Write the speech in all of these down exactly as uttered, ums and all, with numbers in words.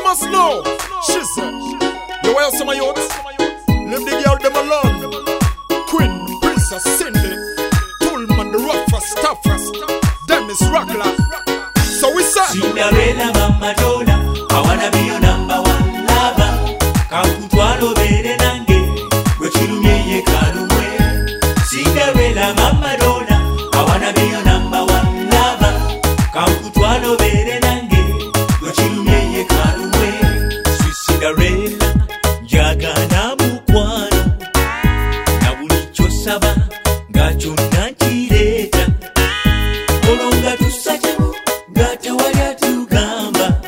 must know. She said, you wear some of youths. Leave the girl them alone. Queen, Princess, Cindy, Pullman, the roughest, toughest. Them is Rockler. So we say, Cinderella, Mama Donna, I wanna be your number one lover. Kakutwalo bere nange, wechilumye kalumwe. Cinderella, Mama Donna, I wanna be your number one lover. Kakutwalo bere nange, wechilumye kalumwe. Sweet Cinderella, jagana mukwano, na bulicho saba, gacho nanchireta. Olonga tusachamu, gata walya tugamba.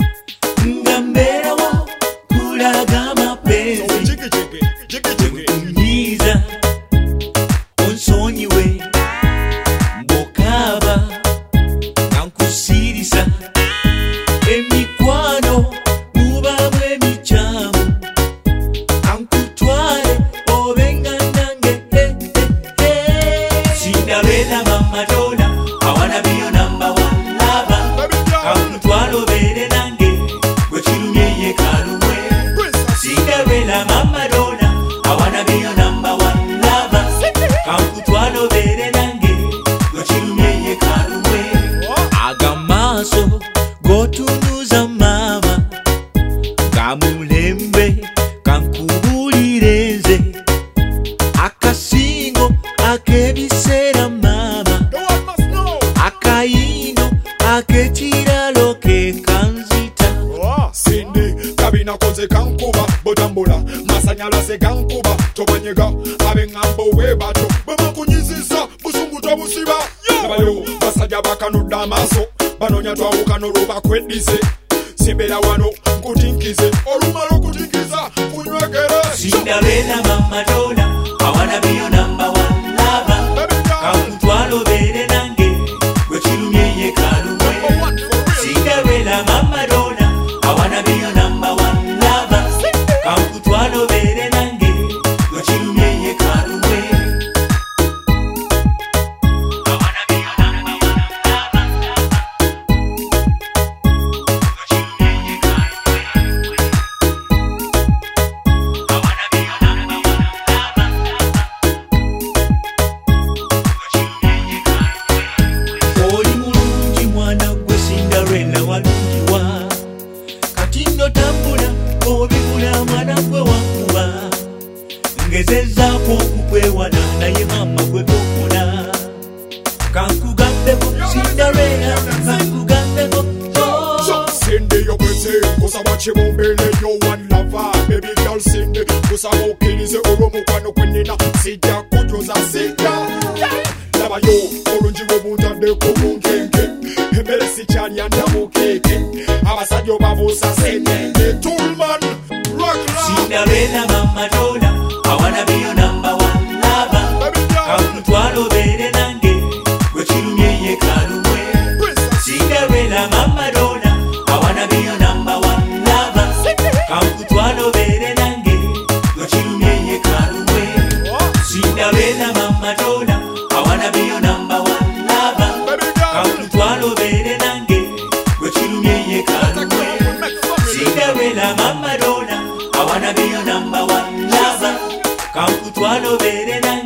Ngambera wa, kulaga mapenzi. jiggy jiggy, jiggy jiggy. Mniza, onsonyiwe. Mbokaba, nankusirisa. Emikwano, mubabwe michamu. Ankutwale, obenga nange. Hey, hey, hey. Cinderella, Mama Donna, I wanna be your number one lover. Baby girl, Kakutwalo bere nange, wechilumye kalumwe. Princess, Cinderella, Mama Donna, I wanna be your number one lover. Kakutwalo bere nange, wechilumye kalumwe. Agamaso, gotunuza mama. Kamulembe, kankubulireze. Akasingo, akebisera mama. the one must know. Akayino, akechiralo ke kanzita. Oh, Cindy, kabina konze kankuba, botambula, masanyala se kankuba, tobanyega, abengambo webato, bama kunyizisa, busungu tobusiba. Nabayo, basajja bakanuda amaso, banonya twawukano luba kwedise. Simbera wano, nkutinkize, olumalo kutinkiza, kunywegere. Cinderella, Mama Donna, I wanna be your number one lover. Baby girl, Kakutwalo bere nange, wechilumye kalumwe. number one for real. Cinderella, Mama Donna, I wanna be your number one lover. Kakutwalo bere nange, wechilumye kalumwe. I wanna be your number one lover. Wechilumye kalumwe. I wanna be your number one lover. Wechilumye kalumwe. Oli mulungi mwana gwe Cinderella walungiwa. Kati nno tambula obibula mwana gwe wakuba. Ngezezzaako okukwewana naye mama gwe tokola. Kankugambeko Cinderella, kankugambeko So, Cindy, you could say, kusaba chimumbele, you one lover. Baby girl, Cindy, kusaba ukilize, uromu kwano kwenina, sija kujuza sija. Laba yo, olunji webunta de kubunkenke, embere sichani yanda mukeke, abasajjo babusa senenge, Toolman, Rockler. Cinderella, Mama Donna, I wanna be your number one lover. Baby girl, Kakutwalo bere nange, wechilumye kalumwe. Princess, Cinderella, Mama Donna, I wanna be your number one lover. Kakutwalo bere nange, wechilumye kalumwe. oh, Cinderella, Mama Donna, I wanna be your number one lover. baby girl, Kakutwalo bere nange, wechilumye kalumwe. Cinderella, Mama Donna, I wanna be your number one lover. Kakutwalo bere nange.